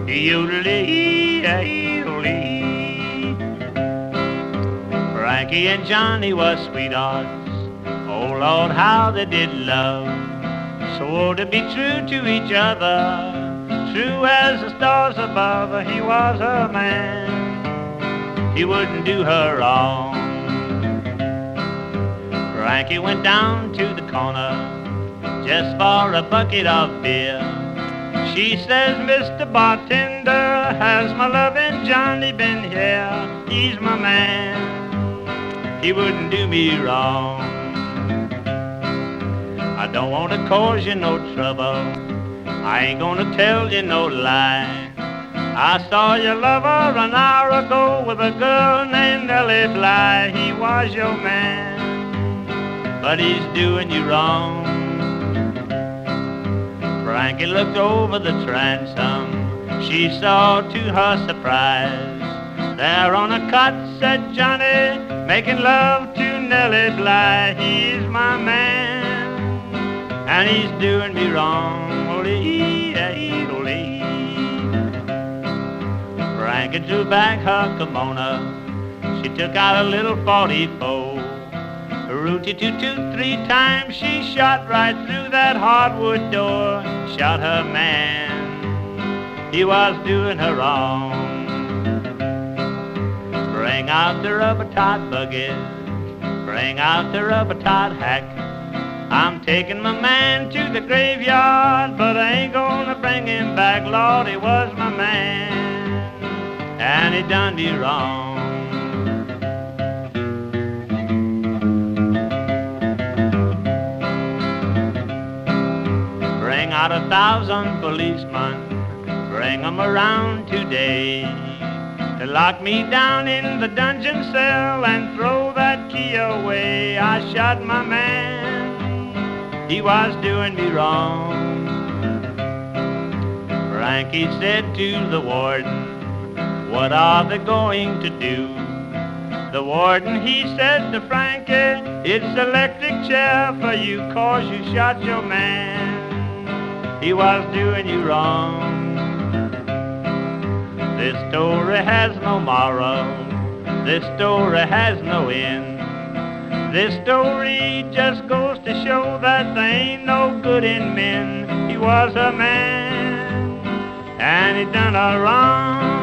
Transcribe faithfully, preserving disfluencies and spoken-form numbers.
Yodelee-ee-ee-oo-lee. Frankie and Johnny was sweethearts. Oh Lord, how they did love. Swore to be true to each other, true as the stars above. He was her man, he wouldn't do her wrong. Frankie went down to the corner just for a bucket of beer. She says, Mister Bartender, has my loving Johnny been here? He's my man, he wouldn't do me wrong. I don't want to cause you no trouble, I ain't gonna tell you no lie. I saw your lover an hour ago with a girl named Nellie Bly. He was your man, but he's doing you wrong. Frankie looked over the transom, she saw to her surprise, there on a cot sat Johnny, making love to Nellie Bly. He's my man, and he's doing me wrong. Ole-ee-ee-oo-lee. Frankie drew back her kimono, she took out a little forty-four. Rooty-too-too, three times she shot right through that hardwood door. Shot her man, he was doing her wrong. Bring out the rubber-tied buggy, bring out the rubber-tied hack. I'm taking my man to the graveyard, but I ain't gonna bring him back. Lord, he was my man, and he done me wrong. Bring out a thousand policemen, bring them around today, to lock me down in the dungeon cell and throw that key away. I shot my man, he was doing me wrong. Frankie said to the warden, what are they going to do? The warden, he said to Frankie, it's electric chair for you, cause you shot your man, he was doing you wrong. This story has no moral, this story has no end. This story just goes to show that there ain't no good in men. He was a man, and he done her wrong.